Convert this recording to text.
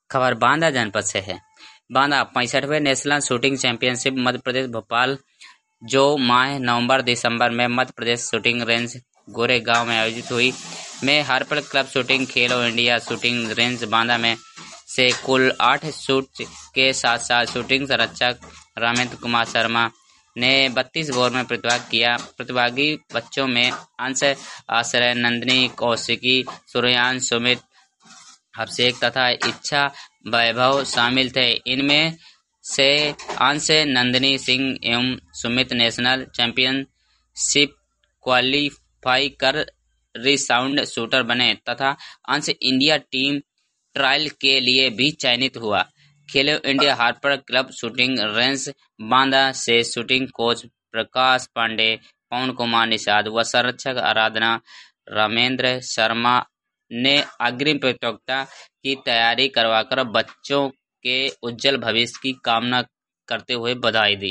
खबर बांदा जनपद से है। बांदा 65वें national shooting championship Madhya Pradesh Bhopal जो माह नवंबर दिसंबर में मध्य प्रदेश शूटिंग रेंज गोरेगांव में आयोजित हुई में Harper club shooting Khelo India shooting range Banda में से कुल 8 शूट के साथ साथ शूटिंग संरक्षक रामेंद्र कुमार शर्मा ने 32 बोर में प्रतिभाग किया। प्रतिभागी बच्चों में अंश आश्रय नंदिनी कौशिकी सूर्यान सुमित अभिषेक तथा इच्छा वैभव शामिल थे। इनमें से अंश नंदिनी सिंह एवं सुमित नेशनल चैंपियनशिप क्वालिफाई कर रिसाउंड शूटर बने तथा अंश इंडिया टीम ट्रायल के लिए भी चयनित हुआ। Khelo India Harper club shooting range Banda से शूटिंग कोच प्रकाश पांडे, पवन कुमार निषाद व संरक्षक आराधना रामेंद्र शर्मा ने अग्रिम प्रतियोगिता की तैयारी करवाकर बच्चों के उज्जवल भविष्य की कामना करते हुए बधाई दी।